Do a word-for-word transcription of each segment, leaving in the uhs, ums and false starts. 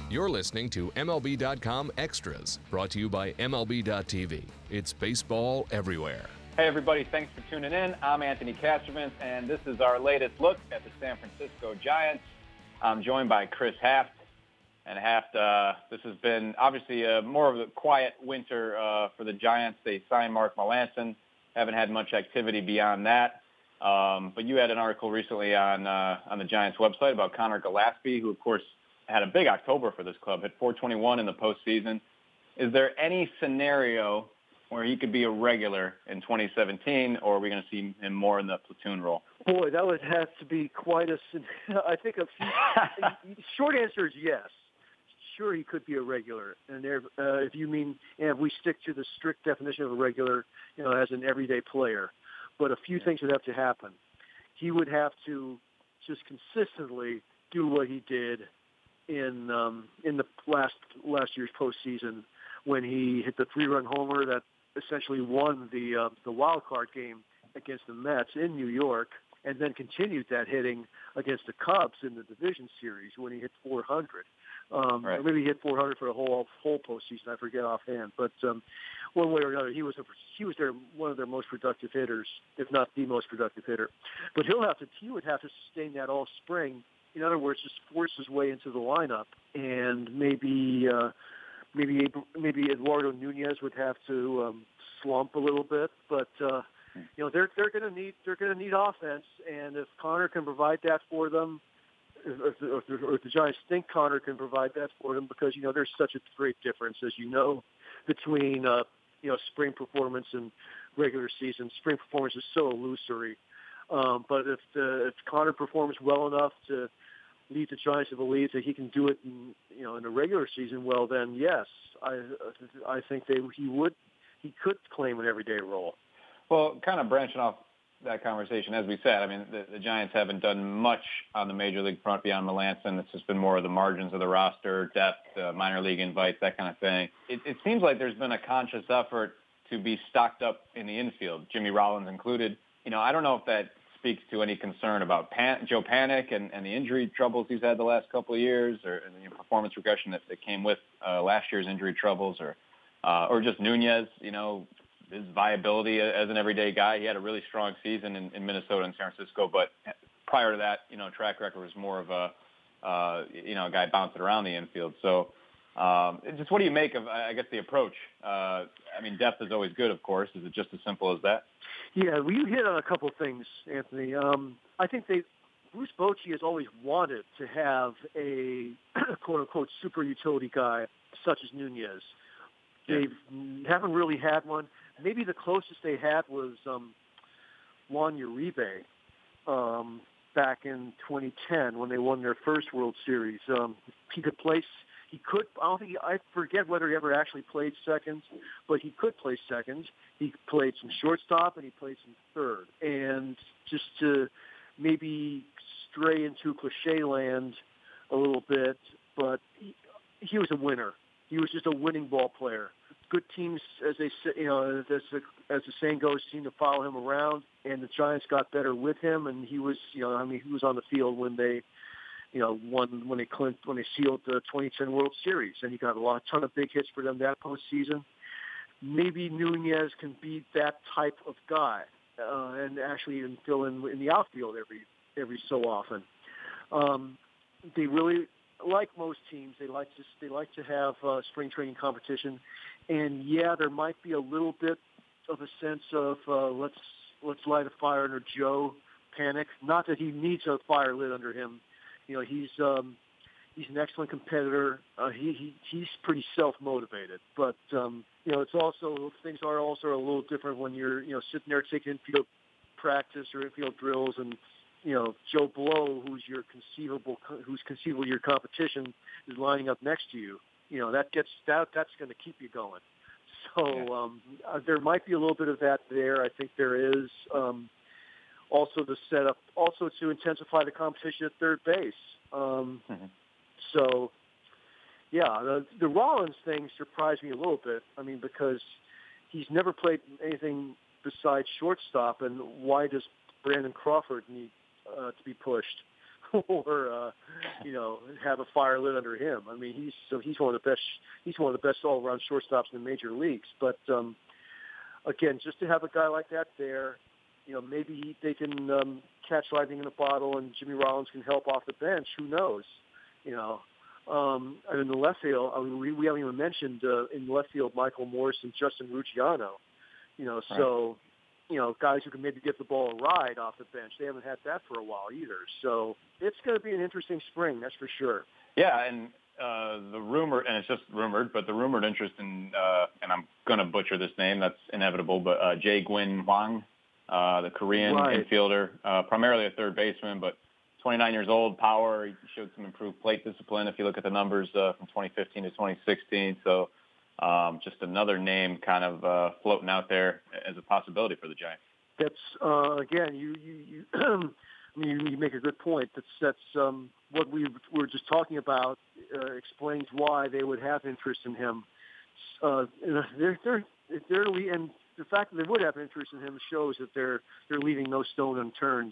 You're listening to M L B dot com Extras, brought to you by M L B dot T V. It's baseball everywhere. Hey, everybody. Thanks for tuning in. I'm Anthony Castrovance, and this is our latest look at the San Francisco Giants. I'm joined by Chris Haft. And Haft, uh, this has been obviously a, more of a quiet winter uh, for the Giants. They signed Mark Melancon. Haven't had much activity beyond that. Um, but you had an article recently on uh, on the Giants website about Connor Gillaspie, who, of course, had a big October for this club, hit four twenty-one in the postseason. Is there any scenario where he could be a regular in twenty seventeen, or are we going to see him more in the platoon role? Boy, that would have to be quite a – I think a few, short answer is yes. Sure, he could be a regular. And there, uh, if you mean and if we stick to the strict definition of a regular, you know, as an everyday player. But a few things would have to happen. He would have to just consistently do what he did in um, in the last last year's postseason when he hit the three-run homer that essentially won the uh, the wild card game against the Mets in New York, and then continued that hitting against the Cubs in the division series when he hit four hundred. Um, right. Or maybe he hit four hundred for the whole whole postseason. I forget offhand, but um, one way or another, he was a, he was their one of their most productive hitters, if not the most productive hitter. But he'll have to he would have to sustain that all spring. In other words, just force his way into the lineup, and maybe uh, maybe maybe Eduardo Nunez would have to um, slump a little bit. But uh, you know they're they're going to need they're going to need offense, and if Connor can provide that for them, if, if, if, if the Giants think Connor can provide that for them, because you know there's such a great difference, as you know, between uh, you know spring performance and regular season. Spring performance is so illusory. Um, but if the, if Connor performs well enough to lead the Giants to believe that he can do it, in, you know, in the regular season, well, then yes, I I think they he would he could claim an everyday role. Well, kind of branching off that conversation, as we said, I mean, the, the Giants haven't done much on the major league front beyond Melancon. It's just been more of the margins of the roster, depth, uh, minor league invites, that kind of thing. It, it seems like there's been a conscious effort to be stocked up in the infield, Jimmy Rollins included. You know, I don't know if that speaks to any concern about Pan- Joe Panik and, and the injury troubles he's had the last couple of years, or the performance regression that, that came with uh, last year's injury troubles, or uh, or just Nunez, you know, his viability as an everyday guy. He had a really strong season in, in Minnesota and San Francisco, but prior to that, you know, track record was more of a, uh, you know, a guy bouncing around the infield. So um, just what do you make of, I guess, the approach? Uh, I mean, depth is always good, of course. Is it just as simple as that? Yeah, well, you hit on a couple of things, Anthony. Um, I think they Bruce Bochy has always wanted to have a quote-unquote super utility guy such as Nunez. They haven't really had one. Maybe the closest they had was um, Juan Uribe um, back in twenty ten when they won their first World Series. Um, he could place. He could. I don't think. He, I forget whether he ever actually played second, but he could play second. He played some shortstop and he played some third. And just to maybe stray into cliche land a little bit, but he, he was a winner. He was just a winning ball player. Good teams, as they say, you know, as the, as the saying goes, seem to follow him around. And the Giants got better with him, and he was, you know, I mean, he was on the field when they, you know, won when they clinched, when they sealed the twenty ten World Series, and he got a lot, ton of big hits for them that postseason. Maybe Nunez can be that type of guy, uh, and actually even fill in in the outfield every every so often. Um, they really, like most teams, they like to they like to have uh, spring training competition, and yeah, there might be a little bit of a sense of uh, let's let's light a fire under Joe Panik. Not that he needs a fire lit under him. You know, he's um, he's an excellent competitor. Uh, he, he he's pretty self-motivated, but um, you know, it's also things are also a little different when you're you know sitting there taking infield practice or infield drills, and you know Joe Blow, who's your conceivable who's conceivable your competition, is lining up next to you. You know that gets that that's going to keep you going. So um, uh, there might be a little bit of that there. I think there is. Um, Also, the setup, also to intensify the competition at third base. Um, mm-hmm. So, yeah, the, the Rollins thing surprised me a little bit. I mean, because he's never played anything besides shortstop, and why does Brandon Crawford need uh, to be pushed? or uh, you know, have a fire lit under him. I mean, he's so he's one of the best. He's one of the best all-around shortstops in the major leagues. But um, again, just to have a guy like that there, you know, maybe they can um, catch lightning in a bottle, and Jimmy Rollins can help off the bench. Who knows? You know. Um, and in the left field, I mean, we, we haven't even mentioned uh, in the left field Michael Morse and Justin Ruggiano. You know, so. Right. You know, guys who can maybe give the ball a ride off the bench. They haven't had that for a while either. So it's going to be an interesting spring, that's for sure. Yeah, and uh, the rumor, and it's just rumored, but the rumored interest in, uh, and I'm going to butcher this name, that's inevitable, but uh, Jae-Gwyn Hwang, uh, the Korean right. infielder, uh, primarily a third baseman, but twenty-nine years old, power. He showed some improved plate discipline if you look at the numbers uh, from twenty fifteen to twenty sixteen. So Um, just another name kind of uh, floating out there as a possibility for the Giants. That's, uh, again, you you, you, I mean, you make a good point. That's, that's um, what we were just talking about uh, explains why they would have interest in him. Uh, they're, they're, they're, and the fact that they would have interest in him shows that they're, they're leaving no stone unturned,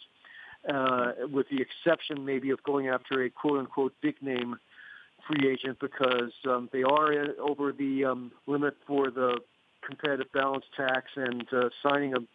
uh, with the exception maybe of going after a quote-unquote big-name free agent because um, they are in, over the um, limit for the competitive balance tax, and uh, signing a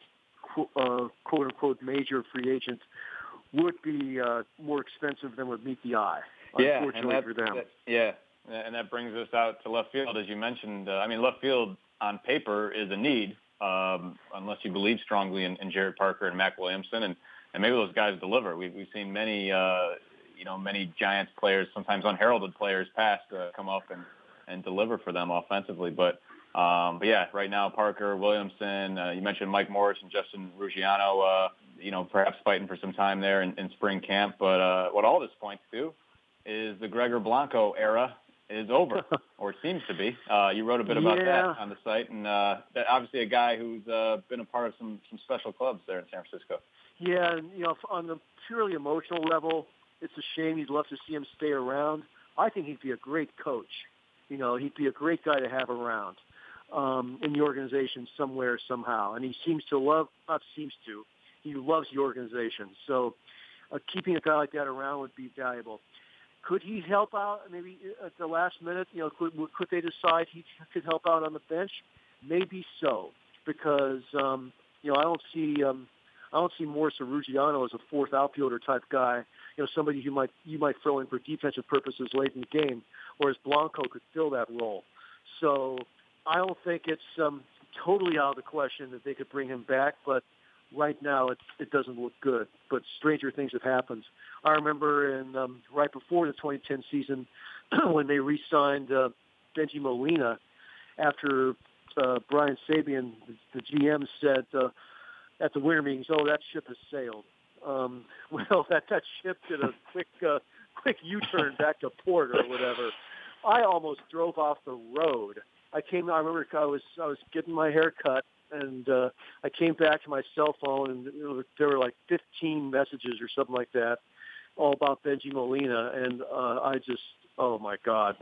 uh, quote-unquote major free agent would be uh, more expensive than would meet the eye, yeah, unfortunately that, for them. That, yeah, and that brings us out to left field, as you mentioned. Uh, I mean, left field on paper is a need, um, unless you believe strongly in, in Jared Parker and Mac Williamson, and, and maybe those guys deliver. We've, we've seen many uh, you know, many Giants players, sometimes unheralded players past, uh, come up and, and deliver for them offensively. But, um, but yeah, right now, Parker, Williamson, uh, you mentioned Mike Morris and Justin Ruggiano, uh, you know, perhaps fighting for some time there in, in spring camp. But uh, what all this points to is the Gregor Blanco era is over, or it seems to be. Uh, you wrote a bit about yeah. that on the site, and uh, that obviously a guy who's uh, been a part of some, some special clubs there in San Francisco. Yeah, and, you know, on the purely emotional level, it's a shame. You'd love to see him stay around. I think he'd be a great coach. You know, he'd be a great guy to have around um, in the organization somewhere, somehow. And he seems to love, not seems to, he loves the organization. So uh, keeping a guy like that around would be valuable. Could he help out maybe at the last minute? You know, could, could they decide he could help out on the bench? Maybe so, because, um, you know, I don't see um, I don't see Morris or Ruggiano as a fourth outfielder type guy. You know, somebody who might you might throw in for defensive purposes late in the game, whereas Blanco could fill that role. So I don't think it's um, totally out of the question that they could bring him back, but right now it, it doesn't look good. But stranger things have happened. I remember in um, right before the twenty ten season when they re-signed uh, Bengie Molina after uh, Brian Sabian, the, the G M, said uh, at the winter meetings, "Oh, that ship has sailed." Um, well, that, that ship did a quick uh, quick U-turn back to port or whatever. I almost drove off the road. I came. I remember I was I was getting my hair cut, and uh, I came back to my cell phone, and there were like fifteen messages or something like that, all about Bengie Molina, and uh, I just, oh my God,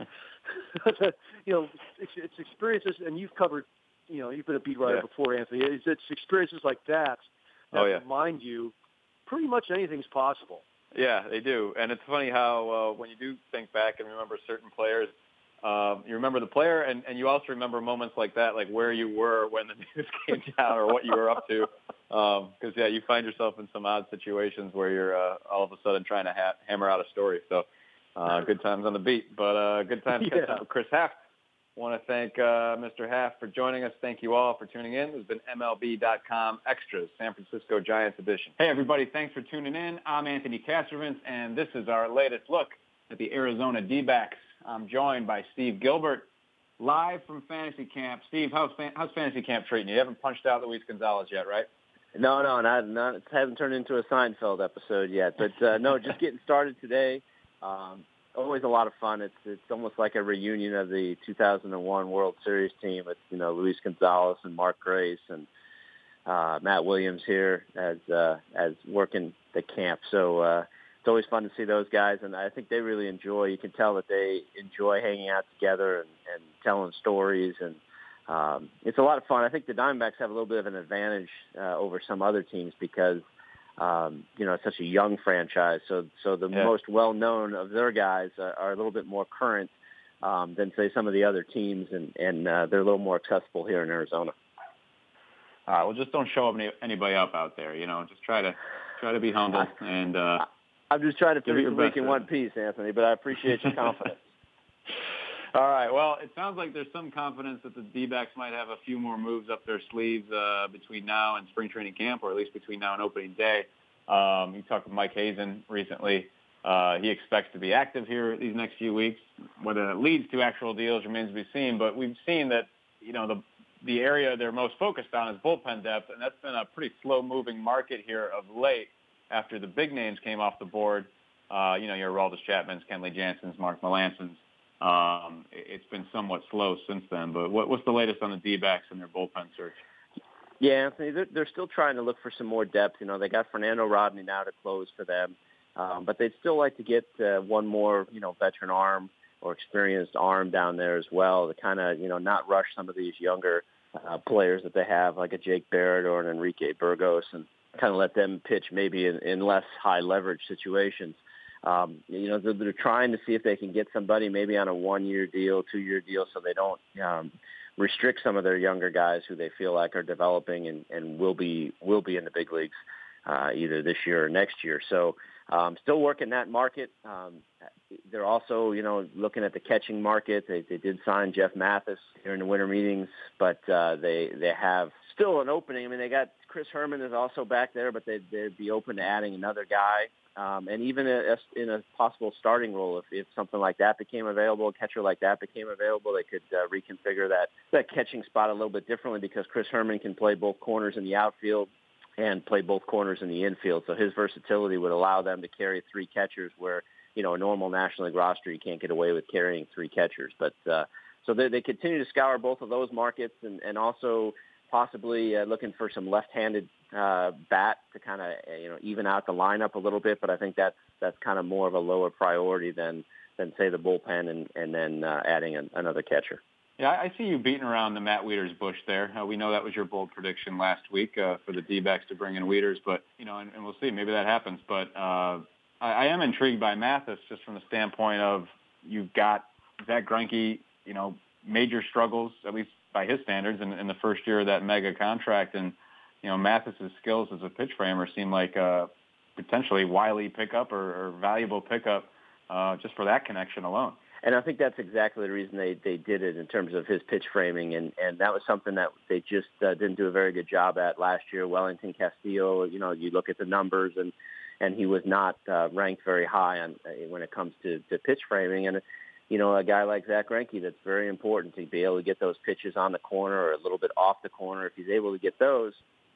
you know, it's, it's experiences, and you've covered, you know, you've been a beat writer yeah. before, Anthony. It's, it's experiences like that that oh, yeah. remind you pretty much anything's possible. Yeah, they do. And it's funny how uh, when you do think back and remember certain players, um, you remember the player, and, and you also remember moments like that, like where you were when the news came down or what you were up to. Because, um, yeah, you find yourself in some odd situations where you're uh, all of a sudden trying to ha- hammer out a story. So uh, good times on the beat. But uh, good times yeah. catching up with Chris Haft. Want to thank uh, Mister Haft for joining us. Thank you all for tuning in. This has been M L B dot com Extras, San Francisco Giants edition. Hey, everybody. Thanks for tuning in. I'm Anthony Kastrovitz, and this is our latest look at the Arizona D-backs. I'm joined by Steve Gilbert, live from Fantasy Camp. Steve, how's, fan- how's Fantasy Camp treating you? You haven't punched out Luis Gonzalez yet, right? No, no, not, not it hasn't turned into a Seinfeld episode yet. But, uh, no, just getting started today. Um, always a lot of fun. It's it's almost like a reunion of the two thousand one World Series team with, you know, Luis Gonzalez and Mark Grace and uh, Matt Williams here as uh, as working the camp. So uh, it's always fun to see those guys, and I think they really enjoy. You can tell that they enjoy hanging out together and, and telling stories, and um, it's a lot of fun. I think the Diamondbacks have a little bit of an advantage uh, over some other teams because um, you know, such a young franchise. So, so the Yeah. most well-known of their guys uh, are a little bit more current um, than, say, some of the other teams, and, and uh, they're a little more accessible here in Arizona. All right, well, just don't show any, anybody up out there. You know, just try to try to be humble and. Uh, I'm just trying to give finish it the your week best, in one piece, Anthony, but I appreciate your confidence. All right. Well, it sounds like there's some confidence that the D-backs might have a few more moves up their sleeves uh, between now and spring training camp, or at least between now and opening day. Um, you talked with Mike Hazen recently. Uh, he expects to be active here these next few weeks. Whether it leads to actual deals remains to be seen. But we've seen that, you know, the the area they're most focused on is bullpen depth, and that's been a pretty slow-moving market here of late after the big names came off the board. Uh, you know, your Aroldis Chapmans, Kenley Jansen's, Mark Melancons. Um, it's been somewhat slow since then. But what, what's the latest on the D-backs and their bullpen search? Yeah, Anthony, they're, they're still trying to look for some more depth. You know, they got Fernando Rodney now to close for them. Um, but they'd still like to get uh, one more, you know, veteran arm or experienced arm down there as well to kind of, you know, not rush some of these younger uh, players that they have, like a Jake Barrett or an Enrique Burgos, and kind of let them pitch maybe in, in less high leverage situations. Um, you know, they're, they're trying to see if they can get somebody maybe on a one-year deal, two-year deal, so they don't um, restrict some of their younger guys who they feel like are developing and, and will be will be in the big leagues uh, either this year or next year. So um, still working that market. Um, they're also, you know, looking at the catching market. They, they did sign Jeff Mathis during the winter meetings, but uh, they they have still an opening. I mean, they got Chris Herman is also back there, but they'd, they'd be open to adding another guy. Um, and even a, a, in a possible starting role, if, if something like that became available, a catcher like that became available, they could uh, reconfigure that, that catching spot a little bit differently, because Chris Herman can play both corners in the outfield and play both corners in the infield. So his versatility would allow them to carry three catchers where, you know, a normal National League roster, you can't get away with carrying three catchers. But uh, so they, they continue to scour both of those markets, and, and also possibly uh, looking for some left-handed uh, bat to kind of, you know, even out the lineup a little bit. But I think that's that's kind of more of a lower priority than than say the bullpen and and then uh, adding an, another catcher. Yeah, I see you beating around the Matt Wieters bush there. Uh, we know that was your bold prediction last week uh, for the D-backs to bring in Wieters, but you know, and, and we'll see. Maybe that happens. But uh, I, I am intrigued by Mathis just from the standpoint of you've got Zach Greinke, you know, major struggles, at least by his standards, in, in the first year of that mega contract. And, you know, Mathis's skills as a pitch framer seem like a potentially wily pickup or, or valuable pickup uh, just for that connection alone. And I think that's exactly the reason they, they did it in terms of his pitch framing. And, and that was something that they just uh, didn't do a very good job at last year. Wellington Castillo, you know, you look at the numbers, and, and he was not uh, ranked very high on uh, when it comes to, to pitch framing. And, you know, a guy like Zach Greinke, that's very important to be able to get those pitches on the corner or a little bit off the corner. If he's able to get those,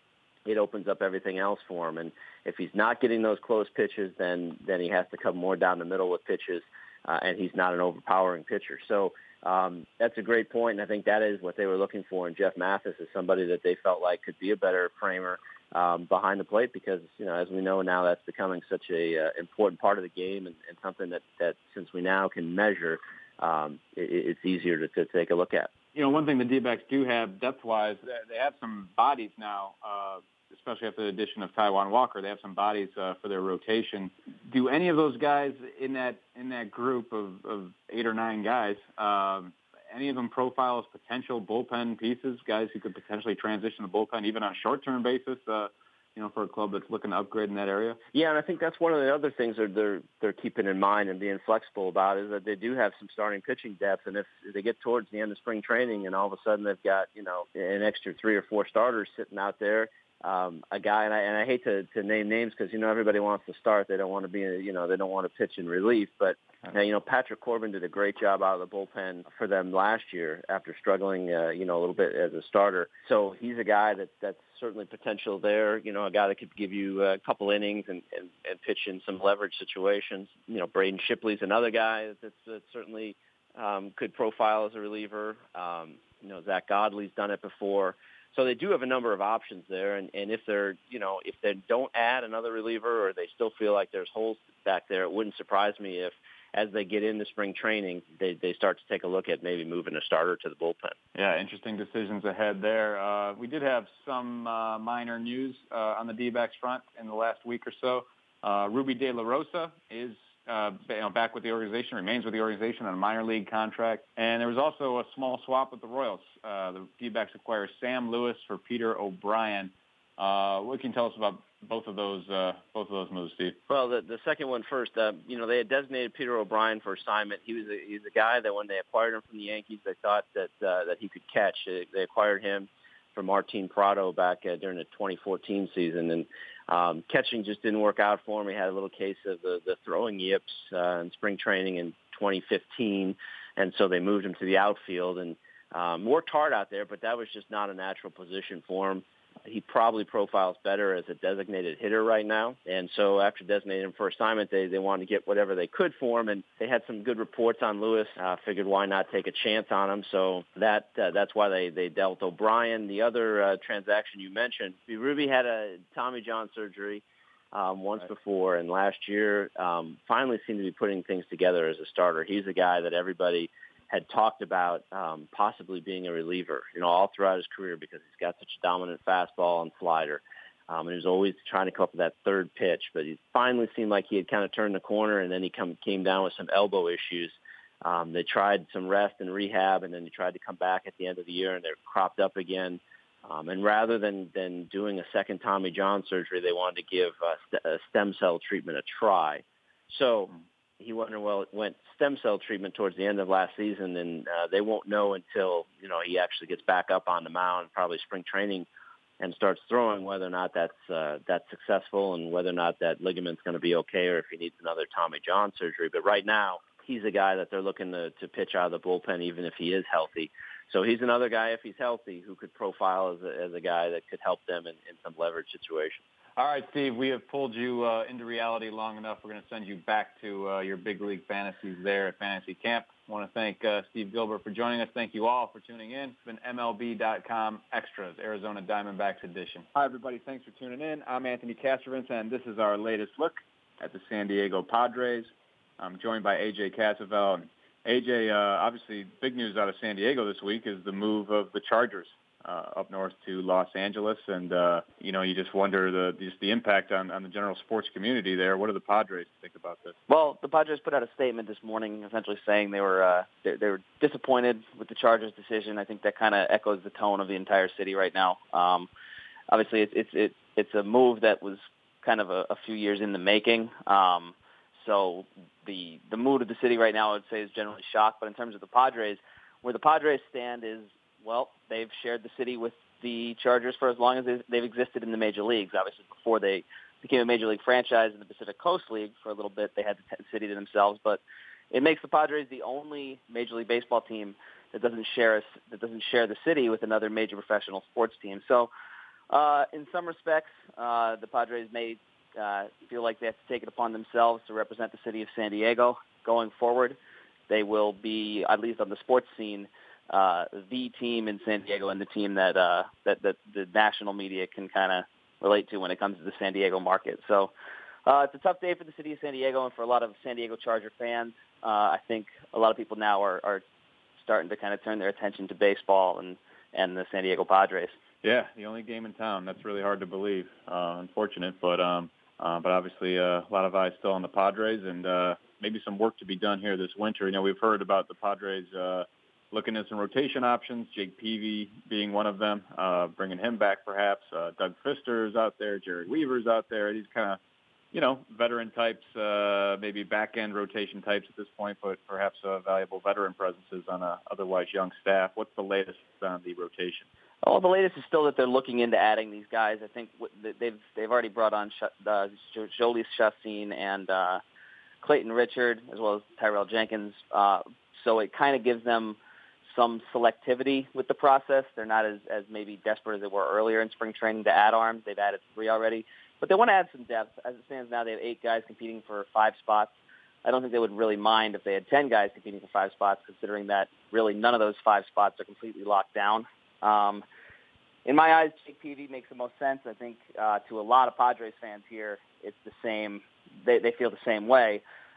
it opens up everything else for him. And if he's not getting those close pitches, then then he has to come more down the middle with pitches, uh, and he's not an overpowering pitcher. So um, that's a great point, and I think that is what they were looking for in Jeff Mathis, is somebody that they felt like could be a better framer um, behind the plate, because, you know, as we know now, that's becoming such a uh, important part of the game, and, and something that, that since we now can measure, um, it, it's easier to, to take a look at. You know, one thing the D-backs do have depth-wise, they have some bodies now, uh, especially after the addition of Taijuan Walker. They have some bodies uh, for their rotation. Do any of those guys in that in that group of, of eight or nine guys, um, any of them profile as potential bullpen pieces, guys who could potentially transition the bullpen even on a short-term basis, uh, you know, for a club that's looking to upgrade in that area? Yeah, and I think that's one of the other things that they're they're keeping in mind and being flexible about, is that they do have some starting pitching depth, and if they get towards the end of spring training and all of a sudden they've got, you know, an extra three or four starters sitting out there, um, a guy, and I and I hate to, to name names because, you know, everybody wants to start, they don't want to be, you know, they don't want to pitch in relief, but uh, you know, Patrick Corbin did a great job out of the bullpen for them last year after struggling, uh, you know, a little bit as a starter. So he's a guy that that's certainly potential there. You know, a guy that could give you a couple innings and, and, and pitch in some leverage situations. You know, Braden Shipley's another guy that's, that's certainly um, could profile as a reliever. Um, you know, Zach Godley's done it before. So they do have a number of options there, and, and if they're, you know, if they don't add another reliever, or they still feel like there's holes back there, it wouldn't surprise me if as they get into spring training, they, they start to take a look at maybe moving a starter to the bullpen. Yeah, interesting decisions ahead there. Uh, we did have some uh, minor news uh, on the D-backs front in the last week or so. Uh, Ruby De La Rosa is uh, you know, back with the organization, remains with the organization on a minor league contract. And there was also a small swap with the Royals. Uh, the D-backs acquire Sam Lewis for Peter O'Brien. Uh, what can you tell us about both of those uh, both of those moves, Steve? Well, the, the second one first. Uh, you know, they had designated Peter O'Brien for assignment. He was a, he was a guy that when they acquired him from the Yankees, they thought that uh, that he could catch. They, they acquired him from Martin Prado back uh, during the twenty fourteen season, and um, catching just didn't work out for him. He had a little case of the, the throwing yips uh, in spring training in twenty fifteen, and so they moved him to the outfield and um, worked hard out there, but that was just not a natural position for him. He probably profiles better as a designated hitter right now. And so after designating him for assignment, they, they wanted to get whatever they could for him. And they had some good reports on Lewis. Uh, figured why not take a chance on him. So that uh, that's why they, they dealt O'Brien. The other uh, transaction you mentioned, Ruby had a Tommy John surgery um, once right. before. And last year um, finally seemed to be putting things together as a starter. He's a guy that everybody had talked about um, possibly being a reliever, you know, all throughout his career because he's got such a dominant fastball and slider. Um, and he was always trying to come up with that third pitch, but he finally seemed like he had kind of turned the corner, and then he come, came down with some elbow issues. Um, they tried some rest and rehab, and then he tried to come back at the end of the year, and they're cropped up again. Um, and rather than, than doing a second Tommy John surgery, they wanted to give uh, st- a stem cell treatment a try. So he went, well, went stem cell treatment towards the end of last season, and uh, they won't know until, you know, he actually gets back up on the mound, probably spring training, and starts throwing, whether or not that's uh, that's successful and whether or not that ligament's going to be okay or if he needs another Tommy John surgery. But right now, he's a guy that they're looking to, to pitch out of the bullpen even if he is healthy. So he's another guy, if he's healthy, who could profile as a, as a guy that could help them in, in some leverage situations. All right, Steve, we have pulled you uh, into reality long enough. We're going to send you back to uh, your big league fantasies there at Fantasy Camp. I want to thank uh, Steve Gilbert for joining us. Thank you all for tuning in. It's been M L B dot com Extras, Arizona Diamondbacks edition. Hi, everybody. Thanks for tuning in. I'm Anthony Castrovince, and this is our latest look at the San Diego Padres. I'm joined by A J Cassavell. And A J, uh, obviously, big news out of San Diego this week is the move of the Chargers Uh, up north to Los Angeles, and uh, you know, you just wonder the just the impact on, on the general sports community there. What do the Padres think about this? Well, the Padres put out a statement this morning, essentially saying they were uh, they, they were disappointed with the Chargers' decision. I think that kind of echoes the tone of the entire city right now. Um, obviously, it's it's it, it's a move that was kind of a, a few years in the making. Um, so the the mood of the city right now, I would say, is generally shocked. But in terms of the Padres, where the Padres stand is, well, they've shared the city with the Chargers for as long as they've existed in the major leagues. Obviously, before they became a major league franchise in the Pacific Coast League for a little bit, they had the city to themselves. But it makes the Padres the only Major League Baseball team that doesn't share us, that doesn't share the city with another major professional sports team. So, uh, in some respects, uh, the Padres may uh, feel like they have to take it upon themselves to represent the city of San Diego going forward. They will be, at least on the sports scene, Uh, the team in San Diego and the team that uh, that, that the national media can kind of relate to when it comes to the San Diego market. So uh, it's a tough day for the city of San Diego and for a lot of San Diego Charger fans. Uh, I think a lot of people now are, are starting to kind of turn their attention to baseball and, and the San Diego Padres. Yeah, the only game in town. That's really hard to believe. Uh, unfortunate, but um, uh, but obviously uh, a lot of eyes still on the Padres, and uh, maybe some work to be done here this winter. You know, we've heard about the Padres Uh, looking at some rotation options, Jake Peavy being one of them, uh, bringing him back perhaps. Uh, Doug Fister's out there, Jared Weaver's out there. These kind of, you know, veteran types, uh, maybe back-end rotation types at this point, but perhaps uh, valuable veteran presences on a otherwise young staff. What's the latest on the rotation? Oh, the latest is still that they're looking into adding these guys. I think they've they've already brought on uh, Jhoulys Chacín and uh, Clayton Richard, as well as Tyrell Jenkins. Uh, so it kind of gives them some selectivity with the process. They're not as, as maybe desperate as they were earlier in spring training to add arms. They've added three already. But they want to add some depth. As it stands now, they have eight guys competing for five spots. I don't think they would really mind if they had ten guys competing for five spots, considering that really none of those five spots are completely locked down. Um, in my eyes, Jake Peavy makes the most sense. I think uh, to a lot of Padres fans here, it's the same. They, they feel the same way.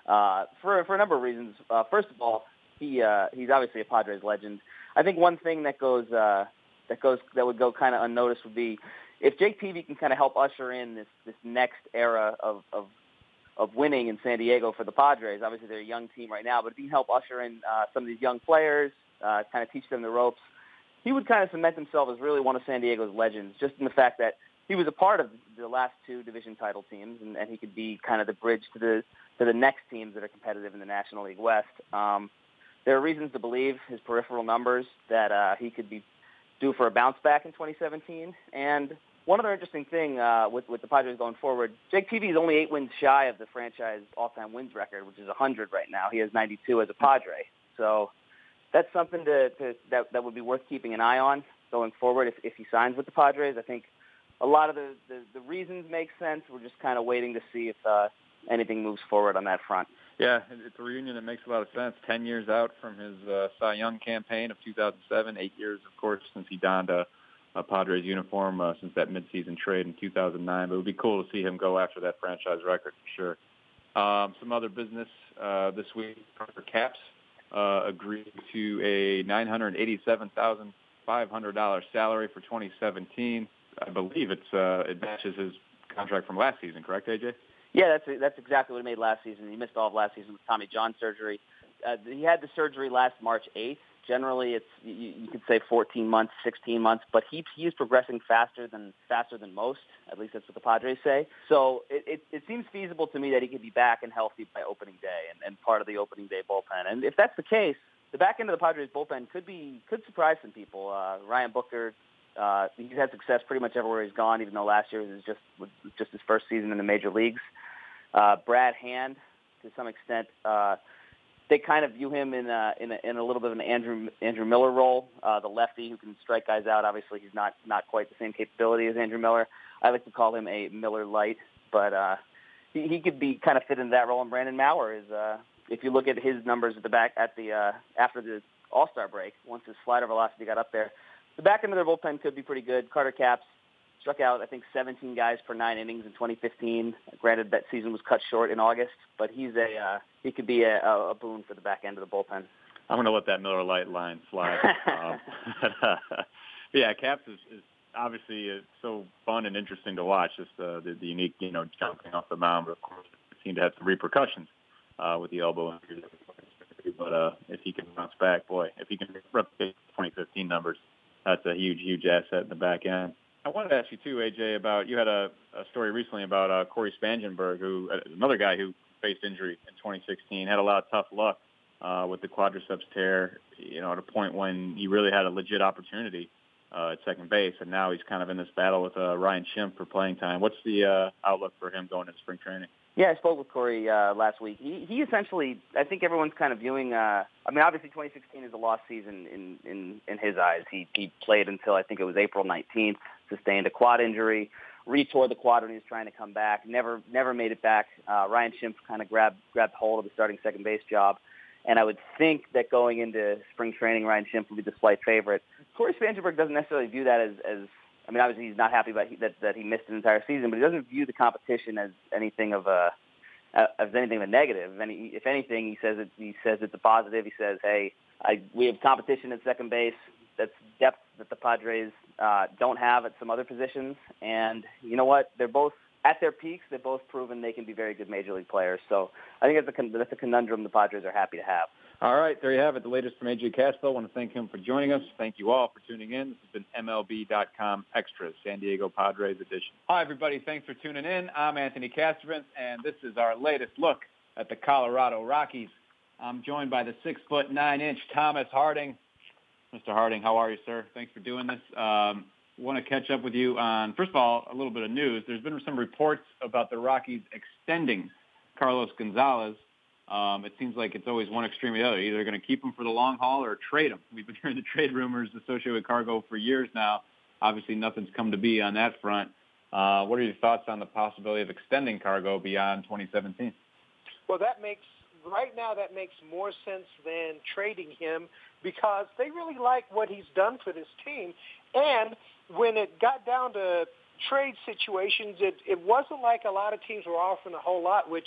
uh, for for a number of reasons. Uh, first of all, he uh, he's obviously a Padres legend. I think one thing that goes uh, that goes that would go kind of unnoticed would be if Jake Peavy can kind of help usher in this this next era of, of of winning in San Diego for the Padres. Obviously, they're a young team right now, but if he can help usher in uh, some of these young players, uh, kind of teach them the ropes, he would kind of cement himself as really one of San Diego's legends, just in the fact that he was a part of the last two division title teams, and, and he could be kind of the bridge to the to the next teams that are competitive in the National League West. Um, there are reasons to believe his peripheral numbers that uh, he could be due for a bounce back in twenty seventeen. And one other interesting thing uh, with, with the Padres going forward, Jake Peavy is only eight wins shy of the franchise all-time wins record, which is one hundred right now. He has ninety-two as a Padre. So that's something to, to that, that would be worth keeping an eye on going forward if, if he signs with the Padres. I think a lot of the, the, the reasons make sense. We're just kind of waiting to see if uh, anything moves forward on that front. Yeah, it's a reunion that makes a lot of sense. Ten years out from his uh, Cy Young campaign of two thousand seven, eight years, of course, since he donned a, a Padres uniform uh, since that midseason trade in two thousand nine. But it would be cool to see him go after that franchise record for sure. Um, some other business uh, this week. Carter Capps uh, agreed to a nine hundred eighty-seven thousand five hundred dollars salary for twenty seventeen. I believe it's uh, it matches his contract from last season, correct, A J? Yeah, that's that's exactly what he made last season. He missed all of last season with Tommy John surgery. Uh, he had the surgery last March eighth. Generally, it's you, you could say fourteen months, sixteen months, but he he is progressing faster than faster than most. At least that's what the Padres say. So it, it, it seems feasible to me that he could be back and healthy by opening day and, and part of the opening day bullpen. And if that's the case, the back end of the Padres bullpen could be could surprise some people. Uh, Ryan Booker. Uh, he's had success pretty much everywhere he's gone, even though last year was just was just his first season in the major leagues. Uh, Brad Hand, to some extent, uh, they kind of view him in a, in a, in a little bit of an Andrew Andrew Miller role, uh, the lefty who can strike guys out. Obviously, he's not not quite the same capability as Andrew Miller. I like to call him a Miller Light, but uh, he, he could be kind of fit into that role. And Brandon Maurer is, uh, if you look at his numbers at the back at the uh, after the All-Star break, once his slider velocity got up there. The back end of their bullpen could be pretty good. Carter Capps struck out, I think, seventeen guys per nine innings in twenty fifteen. Granted, that season was cut short in August, but he's a uh, he could be a, a boon for the back end of the bullpen. I'm going to let that Miller Lite line slide. um, but, uh, yeah, Capps is, is obviously uh, so fun and interesting to watch. Just uh, the, the unique, you know, jumping off the mound, but of course, it seemed to have some repercussions uh, with the elbow injury. But uh, if he can bounce back, boy, if he can replicate twenty fifteen numbers, that's a huge, huge asset in the back end. I wanted to ask you, too, A J, about you had a, a story recently about uh, Corey Spangenberg, who uh, another guy who faced injury in twenty sixteen, had a lot of tough luck uh, with the quadriceps tear, you know, at a point when he really had a legit opportunity uh, at second base, and now he's kind of in this battle with uh, Ryan Schimpf for playing time. What's the uh, outlook for him going into spring training? Yeah, I spoke with Corey uh, last week. He, he essentially, I think everyone's kind of viewing, uh, I mean, obviously twenty sixteen is a lost season in, in, in his eyes. He, he played until I think it was April nineteenth, sustained a quad injury, re-tore the quad when he was trying to come back, never never made it back. Uh, Ryan Schimpf kind of grabbed, grabbed hold of the starting second base job. And I would think that going into spring training, Ryan Schimpf would be the slight favorite. Corey Spangenberg doesn't necessarily view that as, as I mean, obviously he's not happy about he, that, that he missed an entire season, but he doesn't view the competition as anything of a as anything of a negative. If, any, if anything, he says it, he says it's a positive. He says, "Hey, I, we have competition at second base. That's depth that the Padres uh, don't have at some other positions. And you know what? They're both at their peaks. They've both proven they can be very good major league players. So I think that's a, that's a conundrum the Padres are happy to have." All right, there you have it, the latest from A J Cassavell. I want to thank him for joining us. Thank you all for tuning in. This has been M L B dot com Extras, San Diego Padres edition. Hi, everybody. Thanks for tuning in. I'm Anthony Castrovince, and this is our latest look at the Colorado Rockies. I'm joined by the six foot nine inch Thomas Harding. Mister Harding, how are you, sir? Thanks for doing this. Um, want to catch up with you on, first of all, a little bit of news. There's been some reports about the Rockies extending Carlos Gonzalez. Um, it seems like it's always one extreme or the other. Either going to keep him for the long haul or trade him. We've been hearing the trade rumors associated with Cargo for years now. Obviously, nothing's come to be on that front. Uh, what are your thoughts on the possibility of extending Cargo beyond twenty seventeen? Well, that makes right now that makes more sense than trading him because they really like what he's done for this team. And when it got down to trade situations, it, it wasn't like a lot of teams were offering a whole lot, which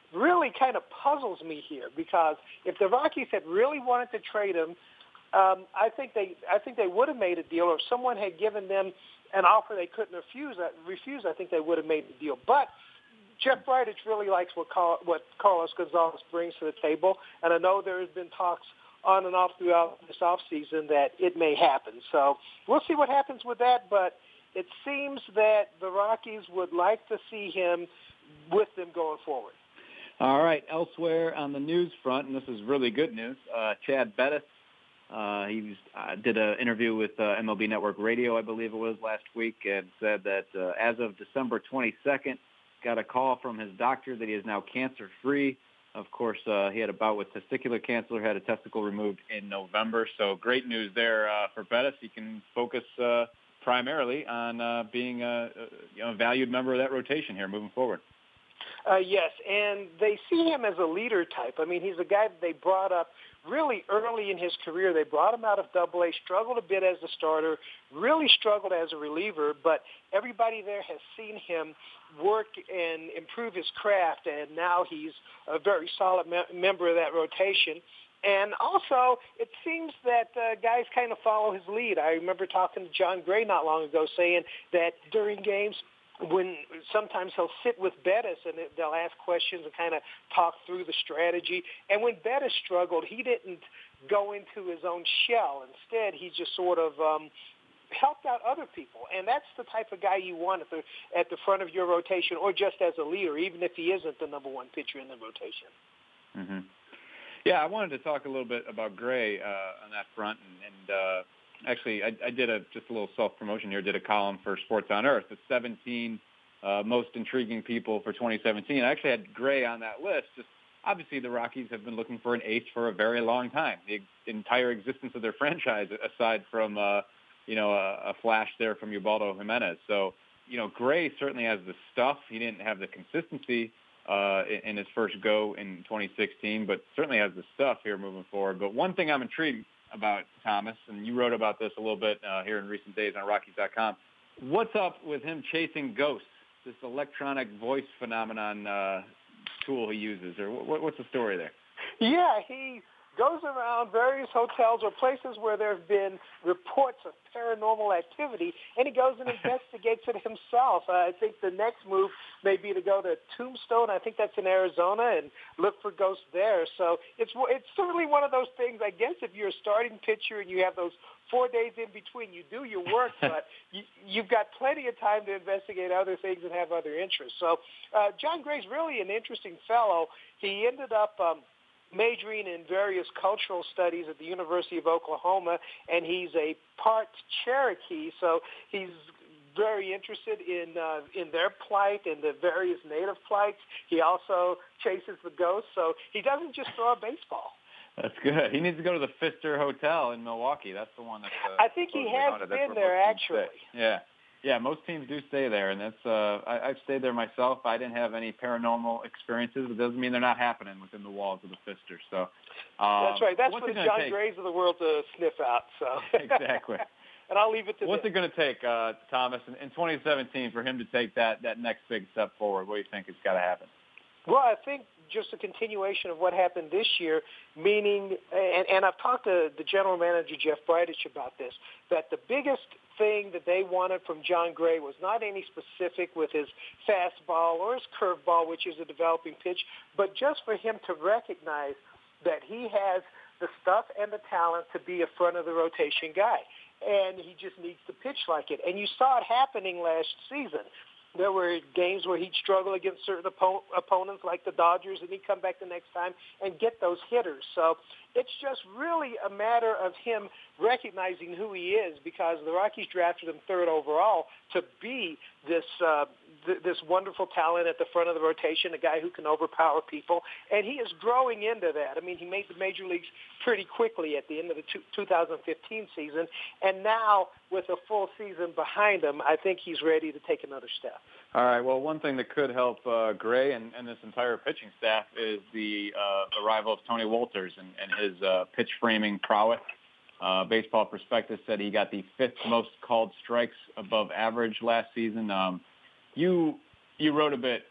really kind of puzzles me here, because if the Rockies had really wanted to trade him, um, I think they I think they would have made a deal, or if someone had given them an offer they couldn't refuse, uh, refuse I think they would have made the deal. But Jeff Bridich really likes what Carl, what Carlos Gonzalez brings to the table, and I know there has been talks on and off throughout this offseason that it may happen. So we'll see what happens with that, but it seems that the Rockies would like to see him with them going forward. All right, elsewhere on the news front, and this is really good news, uh, Chad Bettis, uh, he was, uh, did an interview with uh, M L B Network Radio, I believe it was, last week, and said that uh, as of December twenty-second, got a call from his doctor that he is now cancer-free. Of course, uh, he had a bout with testicular cancer, had a testicle removed in November, so great news there uh, for Bettis. He can focus uh, primarily on uh, being a, a, you know, a valued member of that rotation here moving forward. Uh, yes, and they see him as a leader type. I mean, he's a guy that they brought up really early in his career. They brought him out of Double A, struggled a bit as a starter, really struggled as a reliever, but everybody there has seen him work and improve his craft, and now he's a very solid me- member of that rotation. And also, it seems that uh, guys kind of follow his lead. I remember talking to John Gray not long ago saying that during games, when sometimes he'll sit with Bettis and they'll ask questions and kind of talk through the strategy. And when Bettis struggled, he didn't go into his own shell. Instead, he just sort of um, helped out other people. And that's the type of guy you want at the, at the front of your rotation, or just as a leader, even if he isn't the number one pitcher in the rotation. Mm-hmm. Yeah, I wanted to talk a little bit about Gray uh, on that front, and, and uh, Actually, I, I did a just a little self-promotion here, did a column for Sports on Earth, the seventeen uh, most intriguing people for twenty seventeen. I actually had Gray on that list. Just obviously, the Rockies have been looking for an ace for a very long time, the entire existence of their franchise, aside from, uh, you know, a, a flash there from Ubaldo Jimenez. So, you know, Gray certainly has the stuff. He didn't have the consistency uh, in, in his first go in twenty sixteen, but certainly has the stuff here moving forward. But one thing I'm intrigued about Thomas, and you wrote about this a little bit uh, here in recent days on Rockies dot com. What's up with him chasing ghosts, this electronic voice phenomenon uh, tool he uses, or what, what's the story there? Yeah, he goes around various hotels or places where there have been reports of paranormal activity, and he goes and investigates it himself. Uh, I think the next move may be to go to Tombstone, I think that's in Arizona, and look for ghosts there. So it's it's certainly one of those things, I guess, if you're a starting pitcher and you have those four days in between, you do your work, but you, you've got plenty of time to investigate other things and have other interests. So uh, John Gray's really an interesting fellow. He ended up um, majoring in various cultural studies at the University of Oklahoma, and he's a part Cherokee, so he's very interested in uh, in their plight and the various native plights. He also chases the ghosts, so he doesn't just throw a baseball. That's good. He needs to go to the Pfister Hotel in Milwaukee. That's the one that's uh, I think he has been there, actually. Yeah. Yeah, most teams do stay there, and that's uh, I, I've stayed there myself. I didn't have any paranormal experiences, but it doesn't mean they're not happening within the walls of the Pfister. So um, that's right. That's for the John take? Grays of the world to sniff out. So exactly. And I'll leave it to What's them. it going to take, uh, Thomas, in, in twenty seventeen for him to take that, that next big step forward? What do you think has got to happen? Well, I think just a continuation of what happened this year, meaning, and, and I've talked to the general manager, Jeff Bridich, about this, that the biggest thing that they wanted from John Gray was not any specific with his fastball or his curveball, which is a developing pitch, but just for him to recognize that he has the stuff and the talent to be a front-of-the-rotation guy. And he just needs to pitch like it. And you saw it happening last season. There were games where he'd struggle against certain oppo- opponents like the Dodgers, and he'd come back the next time and get those hitters. So it's just really a matter of him recognizing who he is, because the Rockies drafted him third overall to be this uh, th- this wonderful talent at the front of the rotation, a guy who can overpower people, and he is growing into that. I mean, he made the major leagues pretty quickly at the end of the two- two thousand fifteen season, and now with a full season behind him, I think he's ready to take another step. All right, well, one thing that could help uh, Gray and, and this entire pitching staff is the uh, arrival of Tony Wolters and, and his uh, pitch framing prowess. Uh, Baseball Prospectus said he got the fifth most called strikes above average last season. Um, you you wrote a bit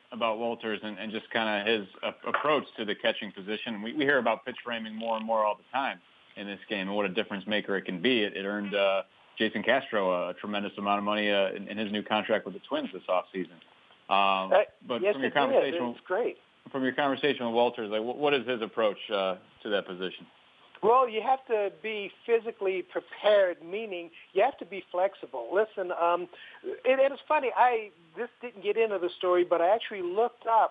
about Wolters and, and just kind of his uh, approach to the catching position. We, we hear about pitch framing more and more all the time in this game and what a difference maker it can be. It, it earned uh, Jason Castro a tremendous amount of money uh, in, in his new contract with the Twins this offseason. Um, uh, but yes, from your it conversation, is. It's great. From your conversation with Wolters, like what, what is his approach uh, to that position? Well, you have to be physically prepared, meaning you have to be flexible. Listen, um, and, and it's funny, I this didn't get into the story, but I actually looked up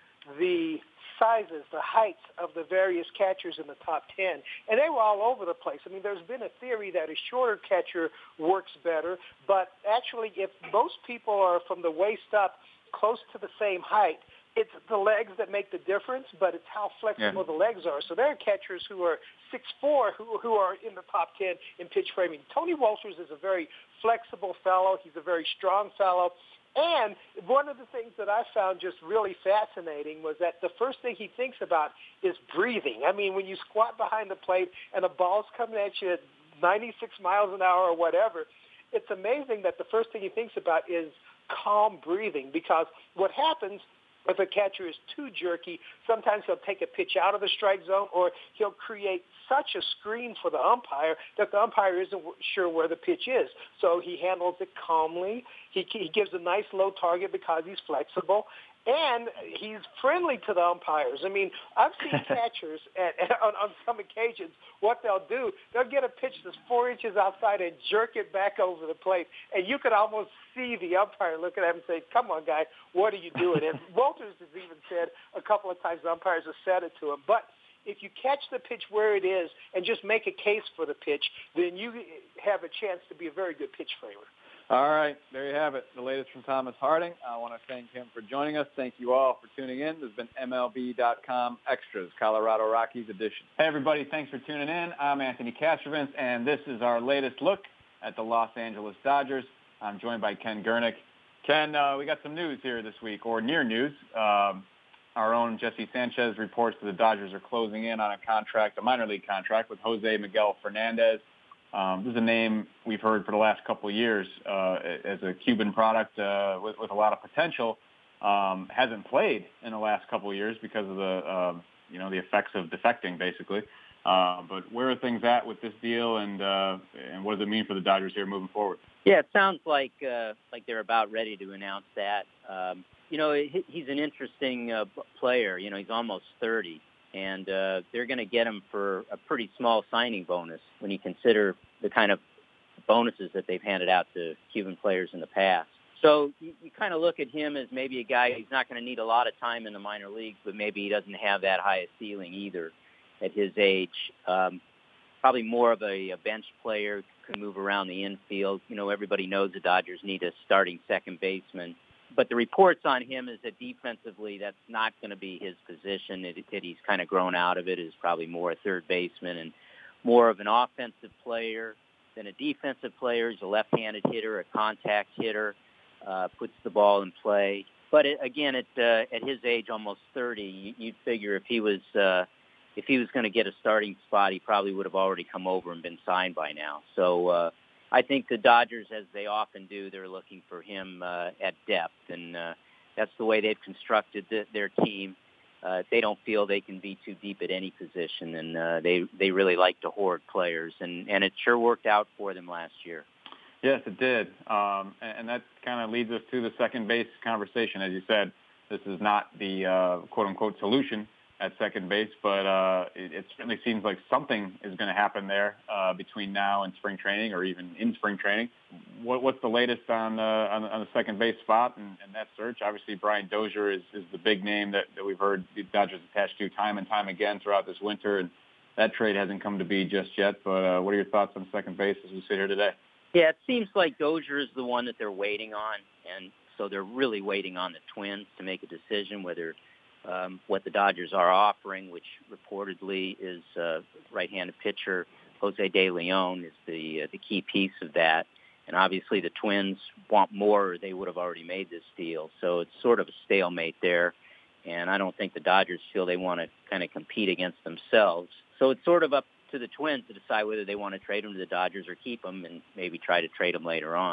the sizes, the heights of the various catchers in the top ten, and they were all over the place. I mean, there's been a theory that a shorter catcher works better, but actually if most people are from the waist up close to the same height, it's the legs that make the difference, but it's how flexible yeah. the legs are. So there are catchers who are six foot four who, who are in the top ten in pitch framing. Tony Wolters is a very flexible fellow. He's a very strong fellow. And one of the things that I found just really fascinating was that the first thing he thinks about is breathing. I mean, when you squat behind the plate and a ball's coming at you at ninety-six miles an hour or whatever, it's amazing that the first thing he thinks about is calm breathing, because what happens if a catcher is too jerky, sometimes he'll take a pitch out of the strike zone, or he'll create such a screen for the umpire that the umpire isn't sure where the pitch is. So he handles it calmly. He, he gives a nice low target because he's flexible. And he's friendly to the umpires. I mean, I've seen catchers at, at, on, on some occasions, what they'll do, they'll get a pitch that's four inches outside and jerk it back over the plate. And you could almost see the umpire look at him and say, come on, guy, what are you doing? And Wolters has even said a couple of times the umpires have said it to him. But if you catch the pitch where it is and just make a case for the pitch, then you have a chance to be a very good pitch framer. All right, there you have it, the latest from Thomas Harding. I want to thank him for joining us. Thank you all for tuning in. This has been M L B dot com Extras, Colorado Rockies edition. Hey, everybody, thanks for tuning in. I'm Anthony Kastrovitz, and this is our latest look at the Los Angeles Dodgers. I'm joined by Ken Gernick. Ken, uh, we got some news here this week, or near news. Um, our own Jesse Sanchez reports that the Dodgers are closing in on a contract, a minor league contract, with Jose Miguel Fernandez. Um, this is a name we've heard for the last couple of years uh, as a Cuban product uh, with, with a lot of potential. Um, hasn't played in the last couple of years because of the, uh, you know, the effects of defecting, basically. Uh, but where are things at with this deal, and uh, and what does it mean for the Dodgers here moving forward? Yeah, it sounds like uh, like they're about ready to announce that. Um, you know, he, he's an interesting uh, player. You know, he's almost thirty. And uh, they're going to get him for a pretty small signing bonus when you consider the kind of bonuses that they've handed out to Cuban players in the past. So you, you kind of look at him as maybe a guy who's not going to need a lot of time in the minor leagues, but maybe he doesn't have that high a ceiling either at his age. Um, probably more of a, a bench player, can move around the infield. You know, everybody knows the Dodgers need a starting second baseman. But the reports on him is that defensively that's not going to be his position, that, that he's kind of grown out of it, is probably more a third baseman and more of an offensive player than a defensive player. He's a left-handed hitter, a contact hitter, uh, puts the ball in play. But it, again, at uh, at his age, almost thirty, you, you'd figure if he was uh, if he was going to get a starting spot, he probably would have already come over and been signed by now. So uh, I think the Dodgers, as they often do, they're looking for him uh, at depth, and uh, that's the way they've constructed the, their team. Uh, they don't feel they can be too deep at any position, and uh, they they really like to hoard players, and, and it sure worked out for them last year. Yes, it did, um, and, and that kind of leads us to the second base conversation. As you said, this is not the uh, quote-unquote solution at second base, but uh, it, it certainly seems like something is going to happen there uh, between now and spring training, or even in spring training. What, what's the latest on, uh, on, on the second base spot and, and that search? Obviously, Brian Dozier is, is the big name that, that we've heard the Dodgers attached to time and time again throughout this winter, and that trade hasn't come to be just yet. But uh, what are your thoughts on second base as we sit here today? Yeah, it seems like Dozier is the one that they're waiting on, and so they're really waiting on the Twins to make a decision whether um, what the Dodgers are offering, which reportedly is uh, right-handed pitcher Jose De Leon, is the uh, the key piece of that. And obviously the Twins want more, or they would have already made this deal. So it's sort of a stalemate there, and I don't think the Dodgers feel they want to kind of compete against themselves. So it's sort of up to the Twins to decide whether they want to trade him to the Dodgers or keep him and maybe try to trade him later on.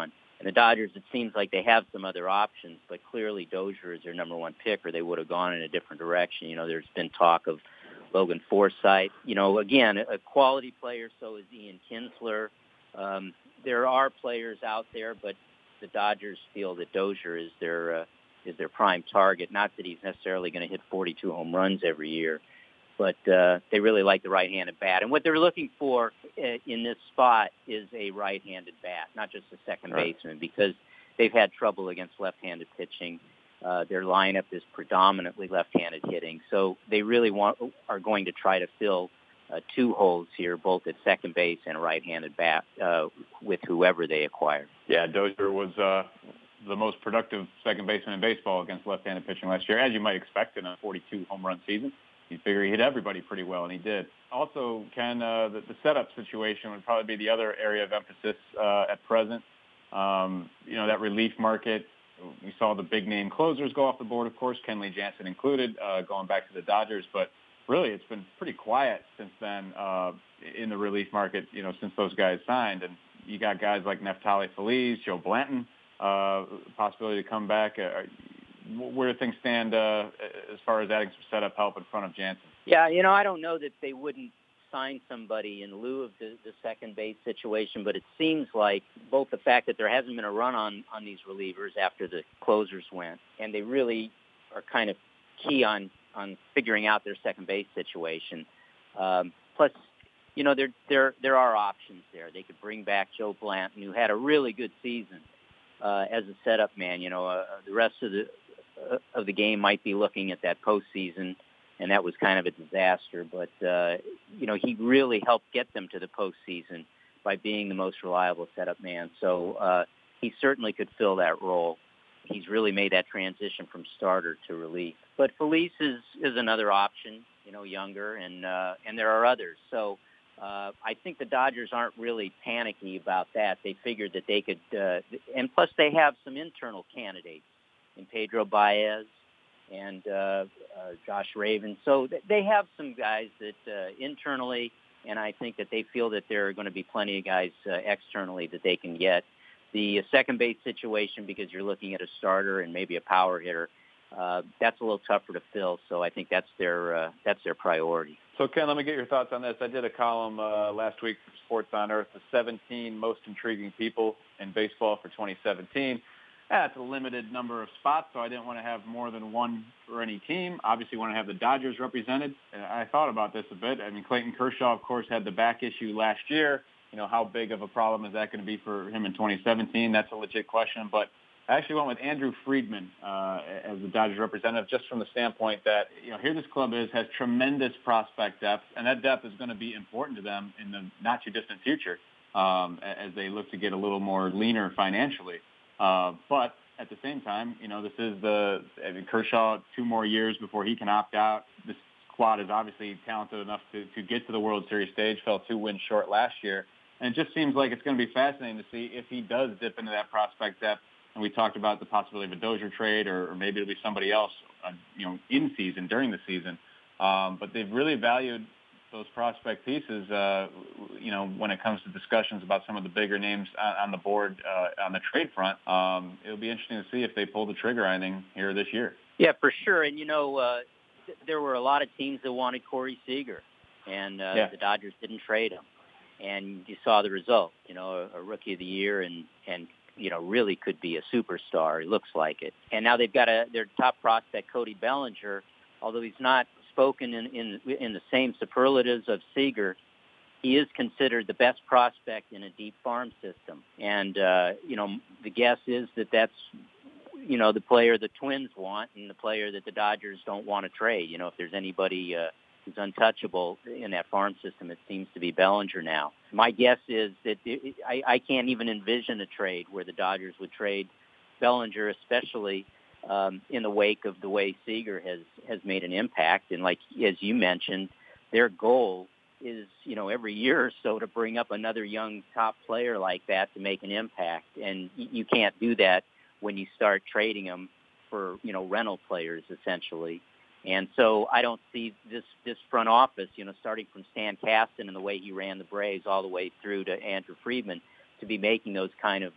And the Dodgers, it seems like they have some other options, but clearly Dozier is their number one pick, or they would have gone in a different direction. You know, there's been talk of Logan Forsythe. You know, again, a quality player, so is Ian Kinsler. Um, there are players out there, but the Dodgers feel that Dozier is their uh, is their prime target. Not that he's necessarily going to hit forty-two home runs every year, but uh, they really like the right-handed bat. And what they're looking for uh, in this spot is a right-handed bat, not just a second right. baseman, because they've had trouble against left-handed pitching. Uh, their lineup is predominantly left-handed hitting, so they really want are going to try to fill uh, two holes here, both at second base and a right-handed bat uh, with whoever they acquire. Yeah, Dozier was uh, the most productive second baseman in baseball against left-handed pitching last year, as you might expect in a forty-two home run season. You figure he hit everybody pretty well, and he did. Also, Ken, uh, the, the setup situation would probably be the other area of emphasis uh, at present. Um, you know, that relief market. We saw the big-name closers go off the board, of course, Kenley Jansen included, uh, going back to the Dodgers. But really, it's been pretty quiet since then uh, in the relief market, you know, since those guys signed. And you got guys like Neftali Feliz, Joe Blanton, uh, possibility to come back. Uh, where do things stand uh, as far as adding some setup help in front of Jansen? Yeah, you know, I don't know that they wouldn't sign somebody in lieu of the, the second base situation, but it seems like both the fact that there hasn't been a run on, on these relievers after the closers went, and they really are kind of key on, on figuring out their second base situation. Um, plus, you know, there, there, there are options there. They could bring back Joe Blanton, who had a really good season uh, as a setup man. You know, uh, the rest of the uh, of the game might be looking at that postseason, and that was kind of a disaster. But, uh, you know, he really helped get them to the postseason by being the most reliable setup man. So uh, he certainly could fill that role. He's really made that transition from starter to relief. But Feliz is, is another option, you know, younger, and uh, and there are others. So uh, I think the Dodgers aren't really panicky about that. They figured that they could, uh, and plus they have some internal candidates in Pedro Baez and uh, uh, Josh Raven. So th- they have some guys that uh, internally, and I think that they feel that there are going to be plenty of guys uh, externally that they can get. The uh, second base situation, because you're looking at a starter and maybe a power hitter, uh, that's a little tougher to fill. So I think that's their uh, that's their priority. So, Ken, let me get your thoughts on this. I did a column uh, last week for Sports on Earth, the seventeen most intriguing people in baseball for twenty seventeen. That's a limited number of spots, so I didn't want to have more than one for any team. Obviously, want to have the Dodgers represented. I thought about this a bit. I mean, Clayton Kershaw, of course, had the back issue last year. You know, how big of a problem is that going to be for him in twenty seventeen? That's a legit question. But I actually went with Andrew Friedman uh, as the Dodgers representative, just from the standpoint that, you know, here this club is, has tremendous prospect depth, and that depth is going to be important to them in the not-too-distant future um, as they look to get a little more leaner financially. Uh, but at the same time, you know, this is the I mean, Kershaw, two more years before he can opt out. This squad is obviously talented enough to, to get to the World Series stage, fell two wins short last year. And it just seems like it's going to be fascinating to see if he does dip into that prospect depth. And we talked about the possibility of a Dozier trade, or, or maybe it'll be somebody else, uh, you know, in season, during the season. Um, but they've really valued those prospect pieces, uh, you know, when it comes to discussions about some of the bigger names on, on the board uh, on the trade front. Um, it'll be interesting to see if they pull the trigger on anything here this year. Yeah, for sure. And, you know, uh, th- there were a lot of teams that wanted Corey Seager, and uh, yeah. the Dodgers didn't trade him. And you saw the result, you know, a, a rookie of the year and, and, you know, really could be a superstar. It looks like it. And now they've got a, their top prospect, Cody Bellinger, although he's not spoken in, in in the same superlatives of Seager, he is considered the best prospect in a deep farm system. And, uh, you know, the guess is that that's, you know, the player the Twins want and the player that the Dodgers don't want to trade. You know, if there's anybody uh, who's untouchable in that farm system, it seems to be Bellinger now. My guess is that it, I, I can't even envision a trade where the Dodgers would trade Bellinger, especially Um, in the wake of the way Seager has, has made an impact. And like, as you mentioned, their goal is, you know, every year or so to bring up another young top player like that to make an impact. And y- you can't do that when you start trading them for, you know, rental players essentially. And so I don't see this, this front office, you know, starting from Stan Kasten and the way he ran the Braves all the way through to Andrew Friedman, to be making those kind of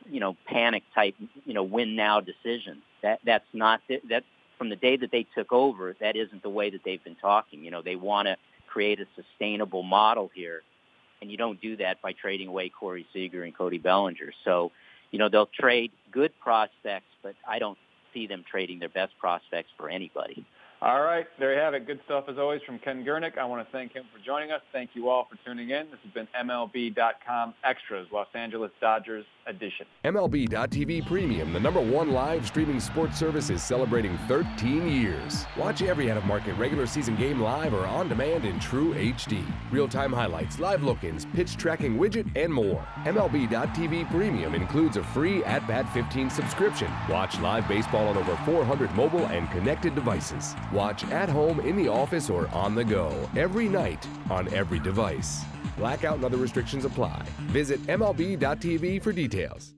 you know, panic type, you know, win now decisions. That that's not that from the day that they took over. That isn't the way that they've been talking. You know, they want to create a sustainable model here, and you don't do that by trading away Corey Seager and Cody Bellinger. So, you know, they'll trade good prospects, but I don't see them trading their best prospects for anybody. All right, there you have it. Good stuff as always from Ken Gurnick. I want to thank him for joining us. Thank you all for tuning in. This has been M L B dot com Extras, Los Angeles Dodgers edition. M L B dot T V Premium, the number one live streaming sports service, is celebrating thirteen years. Watch every out-of-market regular season game live or on demand in true H D. Real-time highlights, live look-ins, pitch tracking widget, and more. M L B dot T V Premium includes a free At Bat fifteen subscription. Watch live baseball on over four hundred mobile and connected devices. Watch at home, in the office, or on the go every night on every device. Blackout and other restrictions apply. Visit M L B dot T V for details.